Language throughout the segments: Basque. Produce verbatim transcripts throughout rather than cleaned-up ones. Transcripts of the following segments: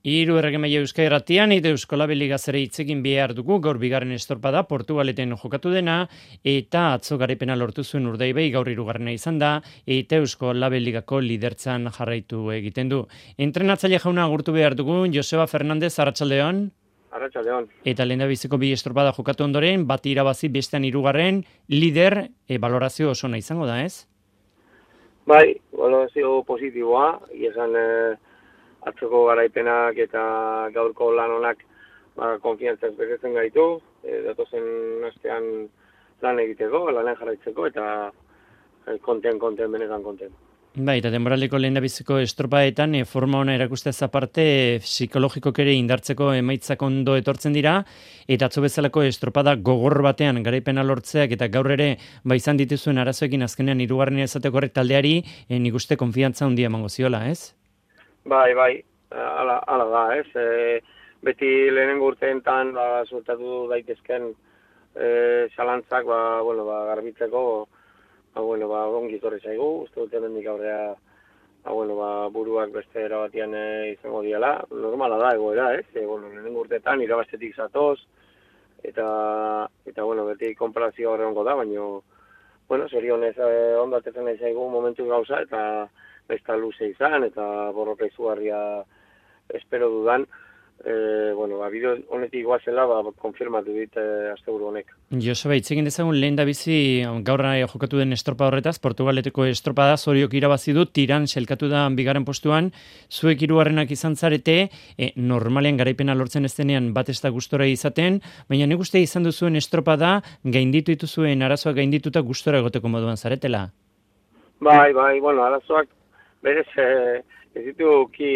Hiru erregemaile Euskadi Irratian eta Euskola Beligazere hitzekin behar dugu, gaur bigarren estorpada Portugaleten jokatu dena, eta atzo garaipena lortu zuen Urdaibai gaur hirugarrena izan da, eta Euskola Beligako lidertzan jarraitu egiten du. Entrenatzaile jauna agurtu behar dugu, Joseba Fernandez, arratsaldeon. Arratsaldeon. Eta lehendabiziko bi estorpada jokatu ondoren, bat irabazi bestean hirugarren, lider, e, balorazio oso ona izango da, ez? Bai, balorazio positiboa, iesan eh, atzoko garaipenak eta gaurko lan honak ba, konfiantzaz betetzen gaitu, e, datozen astean lan egiteko, lanen jarraitzeko, eta e, konten, konten, benetan konten. Bai, eta denboraldiko lehendabiziko estropaetan e, forma ona erakustez aparte e, psikologikok ere indartzeko emaitzak ondo etortzen dira, eta atzo bezalako estropada gogor batean garaipena lortzeak eta gaur ere ba izan dituzuen arazoekin azkenean hirugarren izateko horrek taldeari e, nik uste konfiantza handia emango ziola, ez? Bai, bai, ala, ala da, ez? E, beti lehenengo urteentan ba, suertatu daitezken e, zalantzak ba, bueno, ba, garbitzeko, ba, bueno, ba, ongi torri zaigu, uste dut hemendik aurrea ba, bueno, ba, buruak beste erabatian e, izango diala. Normala da egoera, ez? E, bueno, lehenengo urteetan irabastetik zatoz, eta, eta bueno, beti konparazio horrengo da, baina, bueno, zorionez e, ondo atetzen nahi zaigu momentu gauza, eta besta luze izan, eta borroka izugarria espero dudan, e, bueno, ba, bideo honetik guazela, ba, konfirmatu dit e, asteburu honek. Joseba, hitz egin dezagun lehen da bizi gaur jokatu den estropa horretaz, Portugaleteko estropa da, Zoriok irabazi du, Tiran selkatu da bigarren postuan, zuek hirugarrenak izan zarete, e, normalean garaipena lortzen ez denean bat ez da gustora izaten, baina nik uste izan duzuen estropa da, gainditu dituzuen arazoak gaindituta gustora egoteko moduan zaretela. Bai, bai, bueno, arazoak berez, eh, ez ditu ki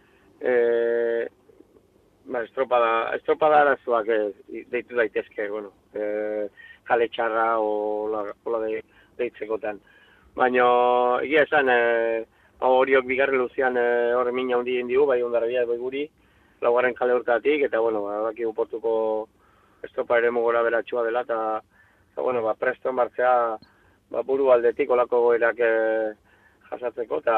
eh, ba, estropada, estropada arazoak eh, deitu daitezke, bueno, eh, jale txarra o la, la de, deitzekotan. Baina, egia esan, eh, horiok bigarren luzean eh, horre mina hundi indigu, bai ondarabia bai guri, laugarren kale hortatik, eta, bueno, ba, baki portuko estropa ere mugora beratxua dela, eta, eta bueno, ba, preston bartzea, ba, buru aldetik olako goerak eh, jasatzeko, eta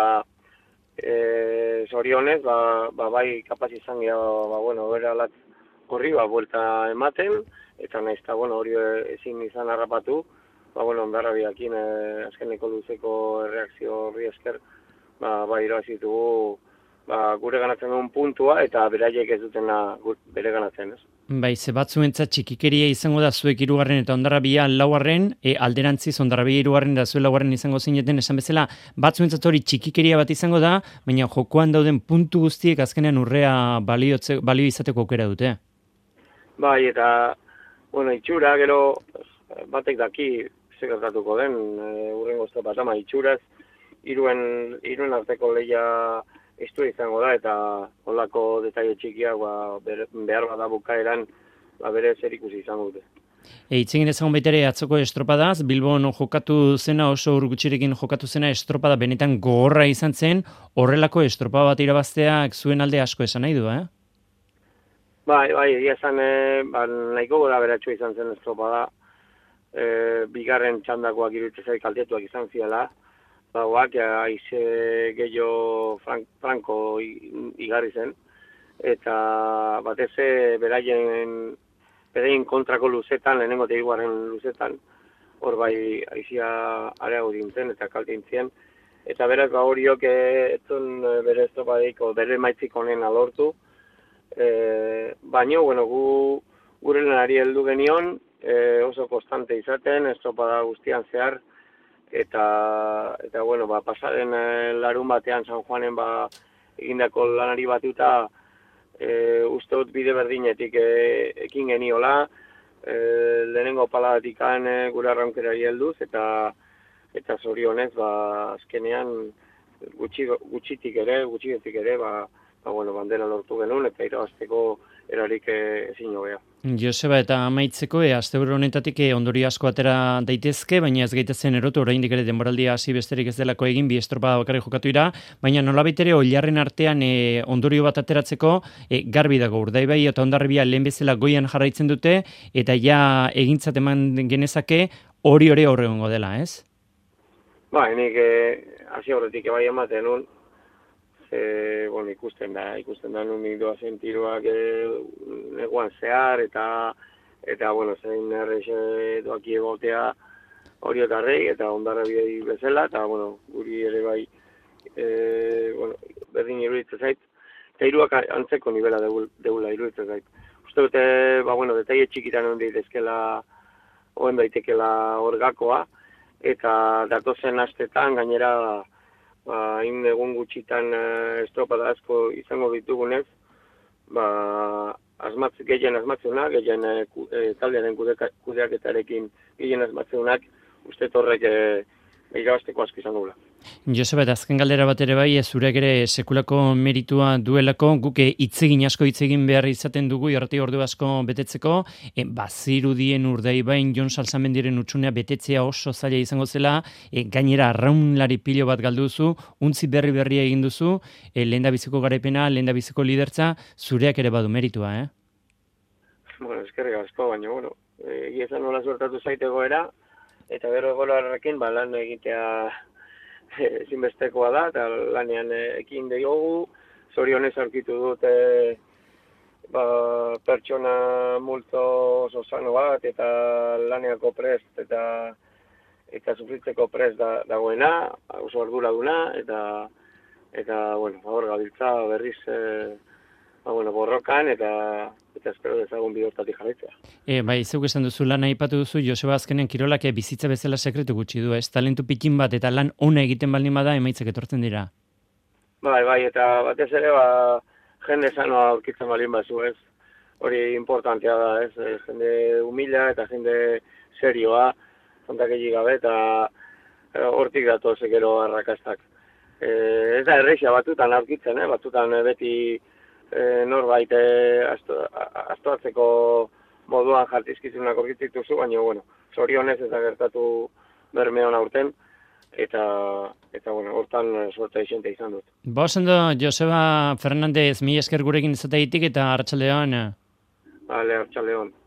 e, zorionez, ba, ba, bai kapaz izan gira, ba, bueno, bera latz horri, ba, buelta ematen, eta nahiz, eta, bueno, hori ezin izan harrapatu, ba, bueno, ondarra biakin e, azkeneko luzeko erreakzio horri esker, ba, ba, irabazitugu, ba, gure ganatzen duen puntua, eta beraiek ez dutena bere ganatzen, ez? Bai, ze batzuentzat txikikeria izango da zuek hirugarren eta Hondarribia laugarren, e, alderantziz Hondarribia hirugarren da zuek laugarren izango zineten, esan bezala, batzuentzat hori txikikeria bat izango da, baina jokoan dauden puntu guztiek azkenean urrea baliotze, balio izateko aukera dute. Bai, eta, bueno, itxura, gero, batek daki segertatuko den, e, urrengo estropat, ama itxuraz, iruen, iruen arteko lehia estu izango da, eta holako detaile txikia ba, behar bada bukaeran ba, bere zer ikusi izango dute. E, itzegin ezagun baita ere atzoko estropadaz, Bilbon jokatu zena, oso urgutxirekin jokatu zena estropada benetan gogorra izan zen, horrelako estropada bat irabazteak zuen alde asko esan nahi du, eh? Bai, bai, egia esan, e, ba, nahiko gora beratxua izan zen estropada, e, bigarren txandakoak iruditzezai kaltetuak izan ziala, Bauak, aize gehiago frank, franko igarri zen, eta batez beraien, beraien kontrako luzetan, lehenengo eta iguaren luzetan, hor bai aizia areago dintzen eta kaltintzien, eta beraz ba horiok etzun bere estropadeiko, bere maitzik honen alortu, e, baina, bueno, gu, gure lanari heldu genion, e, oso konstante izaten, estropada guztian zehar, eta eta bueno, ba pasaren e, larun batean San Juanen ba egindako lanari batuta e, uste dut bide berdinetik e, ekin geniola, e, lehenengo paladatikan e, gure arraunkerari helduz eta eta zorionez ba azkenean gutxi gutxitik ere, gutxitik ere ba ba bueno, bandera lortu genuen eta irabazteko erarik ezin hobea. Joseba, eta amaitzeko, e, asteburu honetatik e, ondorio asko atera daitezke, baina ez gaitezen erotu, oraindik ere denboraldia hasi besterik ez delako egin, bi estropada bakarrik jokatu dira, baina nolabait ere oilarren artean e, ondorio bat ateratzeko e, garbi dago Urdaibai eta Hondarribia lehen bezala goian jarraitzen dute, eta ja egintzat eman genezake hori hori aurregongo dela, ez? Ba, nik hasi e, aurretik bai ematen nun, ze, bueno, ikusten da, ikusten da nun doazen tiroak e, neguan zehar, eta, eta bueno, zein errexe doaki egotea horiotarrei, eta ondarra bidei bezala, eta, bueno, guri ere bai, e, bueno, berdin iruditzen zait, eta hiruak antzeko nivela deula iruditzen zait. Uste dute, ba, bueno, detaile txikitan hon daitezkela, oen daitekela orgakoa, eta datozen astetan gainera, ba, hain egun gutxitan uh, estropada asko izango ditugunez, ba, asmatz, gehien asmatzeunak, gehien uh, taldearen kudeaketarekin gehien asmatzeunak, uste torrek uh, irabazteko asko izango gula. Joseba, eta azken galdera bat ere bai, zurek ere sekulako meritua duelako, guk hitzegin asko hitzegin behar izaten dugu, irrati ordu asko betetzeko, e, bazirudien urdai bain Jon Salsamendiren utxunea betetzea oso zaila izango zela, e, gainera arraunlari pilo bat galduzu, untzi berri berria egin duzu, e, lehen da biziko garaipena, lehen da biziko lidertza, zureak ere badu meritua, eh? Bueno, eskerrik asko, baina, bueno, egia ezan nola suertatu zaitegoera, eta gero egolarrekin, ba, lan egitea ezinbestekoa da, eta lanean ekin diogu, zorionez aurkitu dut e, ba, pertsona multo oso sano bat, eta laneako prest, eta eta sufritzeko prest da, dagoena, oso arduraduna, eta eta, bueno, hor gabiltza berriz e, ba, bueno, borrokan, eta eta espero dezagun bidortatik jarraitzea. E, bai, zeuk esan duzu lan aipatu duzu, Joseba azkenen kirolak bizitza bezala sekretu gutxi du, ez? Talentu pikin bat eta lan ona egiten baldin bada emaitzak etortzen dira. Bai, bai, eta batez ere, ba, jende sanoa aurkitzen balin bazu, ez? Hori importantea da, ez? Jende humila eta jende serioa, zontak egin gabe, eta hortik datoz gero arrakastak. E, ez da erreixa batutan aurkitzen, eh? Batutan beti E, norbait e, astoatzeko moduan jartizkizunak aurkitzen duzu, baina, bueno, zorionez ez da gertatu bermeon aurten, eta, eta bueno, hortan suerta izente izan dut. Bosendo, Joseba Fernandez, mi esker gurekin izateitik eta Arratsaldeon. Vale, Arratsaldeon.